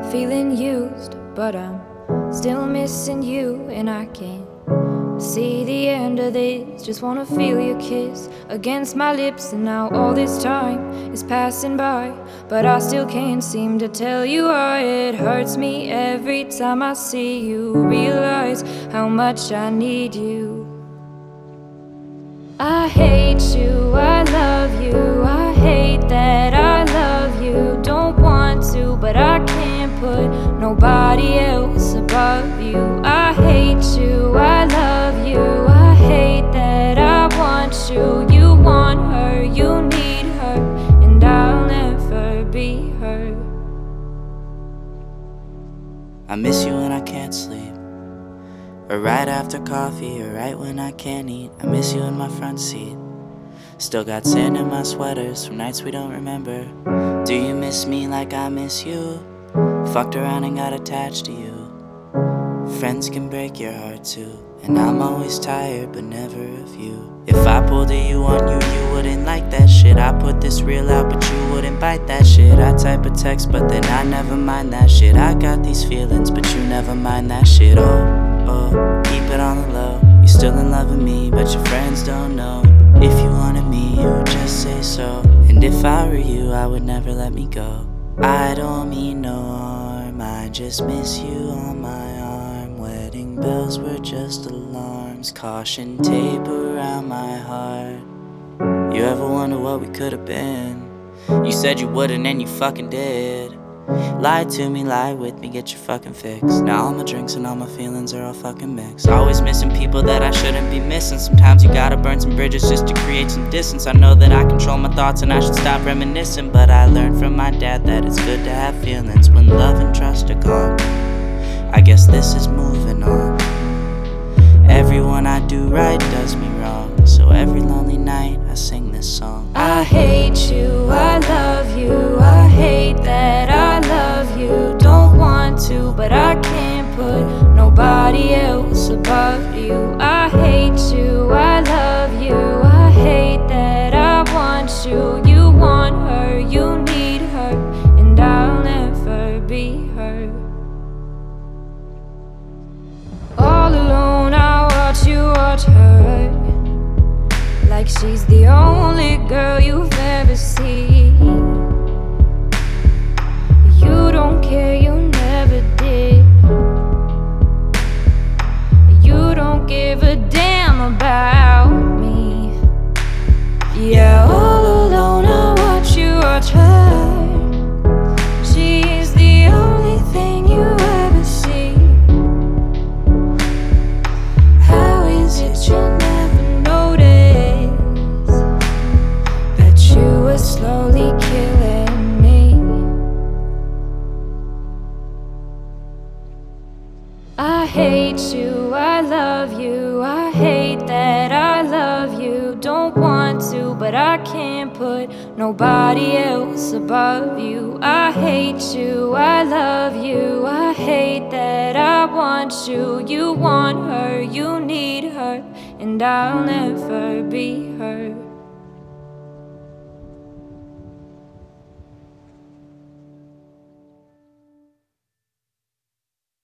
feeling used, but I'm still missing you, and I can't see the end of this. Just wanna feel your kiss against my lips, and now all this time is passing by, but I still can't seem to tell you why. It hurts me every time I see you, realize how much I need you. I hate you, I love you, I hate that I love you. Don't want to, but I can't put nobody else above you. I hate you, I love you, I hate that I want you. You want her, you need her, and I'll never be her. I miss you when I can't sleep, or right after coffee, or right when I can't eat. I miss you in my front seat. Still got sand in my sweaters from nights we don't remember. Do you miss me like I miss you? Fucked around and got attached to you. Friends can break your heart too, and I'm always tired but never of you. If I pulled a you on you, you wouldn't like that shit. I put this reel out but you wouldn't bite that shit. I type a text but then I never mind that shit. I got these feelings but you never mind that shit. Oh, keep it on the low. You're still in love with me but your friends don't know. If you wanted me, you would just say so. And if I were you, I would never let me go. I don't mean no harm, I just miss you on my arm. Wedding bells were just alarms, caution tape around my heart. You ever wonder what we could have been? You said you wouldn't and you fucking did. Lie to me, lie with me, get your fucking fix. Now all my drinks and all my feelings are all fucking mixed. Always missing people that I shouldn't be missing. Sometimes you gotta burn some bridges just to create some distance. I know that I control my thoughts and I should stop reminiscing, but I learned from my dad that it's good to have feelings when love and trust are gone. I guess this is moving on. Everyone I do right does me wrong, so every lonely night I sing this song. I hate you, I love you, I hate that I love you. Don't want to, but I can't put nobody else above you. I hate you, I love you, I hate that I want you. You want her, you need her, and I'll never be her. All alone I watch you watch her, like she's the only girl you've ever seen. You don't care, you never did. You don't give a damn about me. Yeah, all alone I watch you watch her. She's the only thing you ever see. How is it you never notice that you were slowly killing me? I hate you, I love you, I hate that I love you. Don't want to, but I can't put nobody else above you. I hate you, I love you, I hate that I want you. You want her, you need her, and I'll never be her.